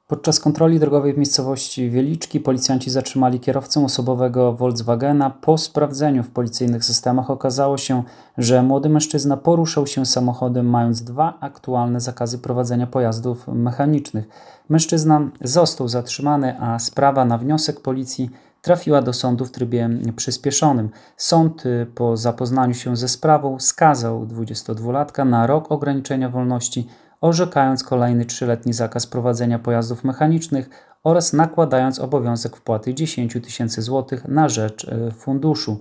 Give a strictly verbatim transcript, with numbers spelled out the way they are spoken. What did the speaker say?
Podczas kontroli drogowej w miejscowości Wieliczki policjanci zatrzymali kierowcę osobowego Volkswagena. Po sprawdzeniu w policyjnych systemach okazało się, że młody mężczyzna poruszał się samochodem, mając dwa aktualne zakazy prowadzenia pojazdów mechanicznych. Mężczyzna został zatrzymany, a sprawa na wniosek policji trafiła do sądu w trybie przyspieszonym. Sąd po zapoznaniu się ze sprawą skazał dwudziestodwulatka na rok ograniczenia wolności, orzekając kolejny trzyletni zakaz prowadzenia pojazdów mechanicznych oraz nakładając obowiązek wpłaty dziesięć tysięcy złotych na rzecz funduszu.